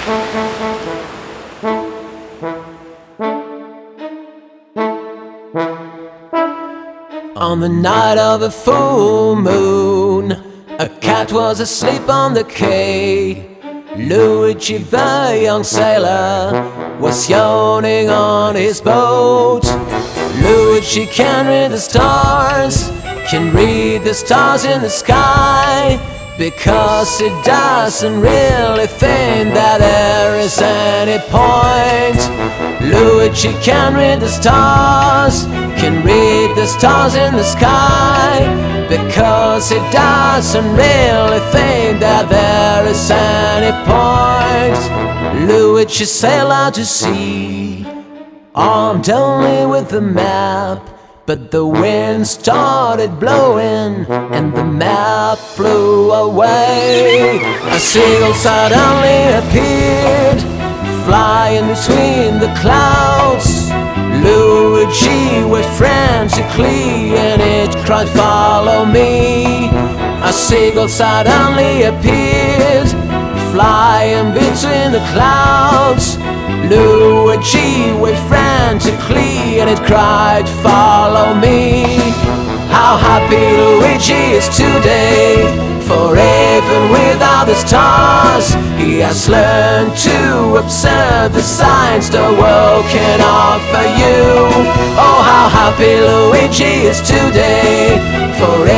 On the night of a full moon, a cat was asleep on the quay. Luigi, the young sailor, was yawning on his boat. Luigi can read the stars, can read the stars in the sky, because he doesn't really think that there is any point. Luigi can read the stars, can read the stars in the sky, because he doesn't really think that there is any point. Luigi sailed out to sea, armed only with the map, but the wind started blowing and the map flew away. A seagull suddenly appeared, flying between the clouds. Luigi waved frantically and it cried, "Follow me." A seagull suddenly appeared, flying between the clouds. Luigi waved frantically and it cried, "Follow me." How happy Luigi is today, for even without the stars, he has learned to observe the signs the world can offer you. Oh, how happy Luigi is today, for